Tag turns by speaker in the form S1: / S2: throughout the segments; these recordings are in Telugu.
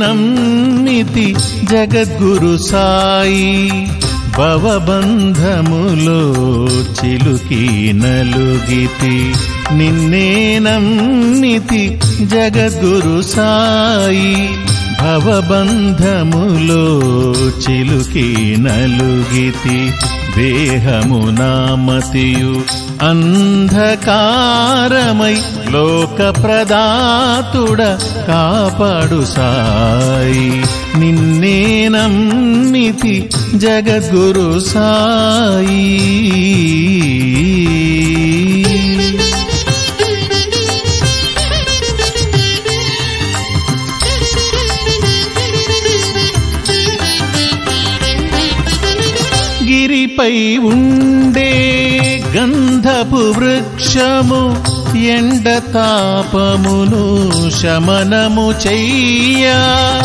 S1: నమ్మితి జగద్గురు సాయి భవబంధములో చిలుకి నలుగితి నిన్నే నమ్మితి జగద్గురు సాయి భవబంధములో చిలుకి నలుగితి దేహము నామతియు అంధకారమై లోక ప్రదాతుడ కాపాడు సాయి నిన్నే నమ్మితి జగద్గురు సాయి గిరిపై ఉండే గంధపు వృక్షము ఎండ తాపమును శమనము చెయ్యా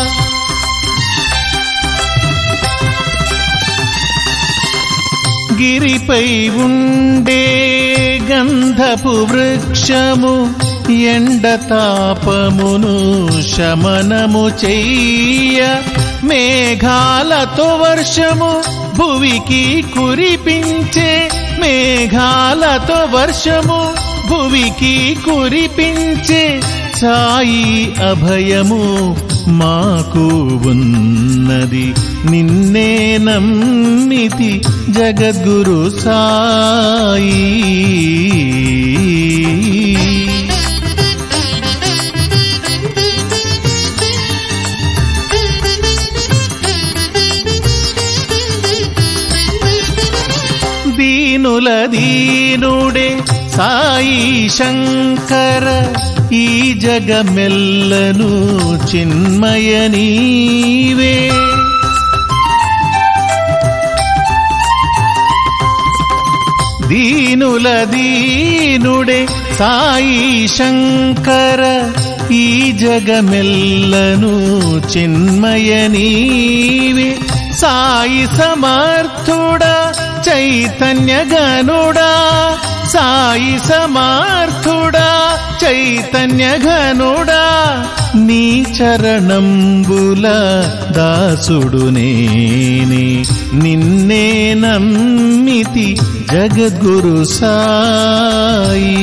S1: గిరిపై ఉండే గంధపు వృక్షము ఎండ తాపమును శమనము చెయ్య మేఘాలతో వర్షము భువికి కురిపించే మేఘాలతో వర్షము భువికి కురిపించే సాయి అభయము మాకు ఉన్నది నిన్నే నమ్మితి జగద్గురు సాయి దీనుల దీనుడే సాయి శంకర ఈ జగమెల్లను చిన్మయ నీవే దీనుల దీనుడే సాయి శంకర ఈ జగమెల్లను చిన్మయ నీవే సాయి సమర్థుడా చైతన్య గనుడా సాయి సమర్థుడా చైతన్య గనుడా నీ చరణంబుల దాసుడు నేనే నిన్నే నమ్మితి జగద్గురు సాయి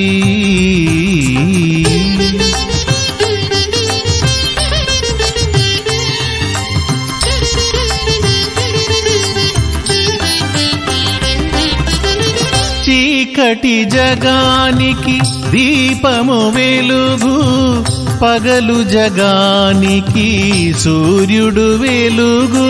S1: చీకటి జగానికి దీపము వెలుగు పగలు జగానికి సూర్యుడు వెలుగు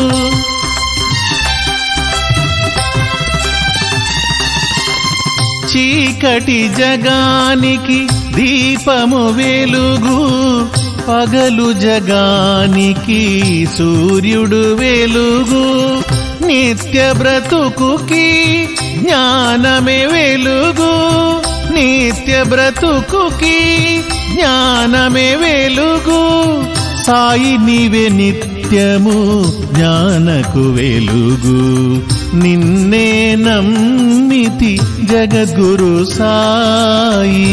S1: చీకటి జగానికి దీపము వెలుగు పగలు జగానికి సూర్యుడు వెలుగు నిత్య బ్రతుకుకి జ్ఞానమే వెలుగు నిత్య బ్రతుకుకి జ్ఞానమే వెలుగు సాయి నీవే నిత్యము జ్ఞానకు వెలుగు నిన్నే నమ్మితి జగద్గురు సాయి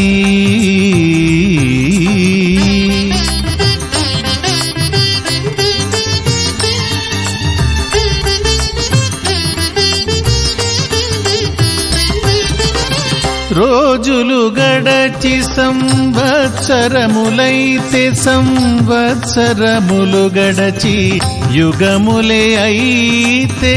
S1: రోజులు గడచి సంవత్సరములైతే సంవత్సరములు గడచి యుగములే అయితే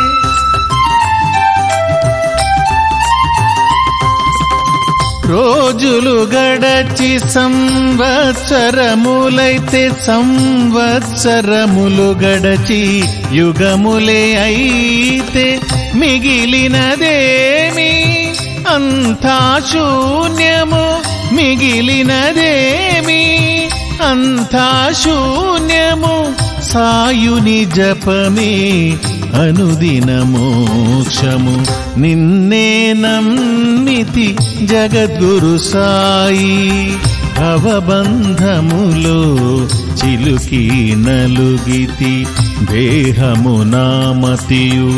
S1: రోజులు గడచి సంవత్సరములైతే సంవత్సరములు గడచి యుగములే అయితే మిగిలినదేమి అంతా శూన్యము మిగిలినదేమి అంతా శూన్యము సాయుని జపమే అనుదిన మోక్షము నిన్నే నమ్మితి జగద్గురు సాయి భవబంధములో చిలుకి నలుగితి దేహము నామతియు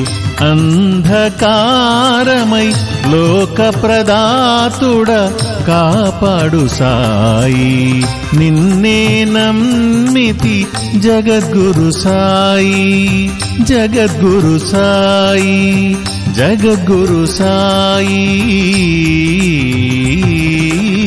S1: అంధకారమై లోక ప్రదాతుడ కాపాడు సాయి నిన్నే నమ్మితి జగద్గురు సాయి జగద్గురు సాయి జగద్గురు సాయి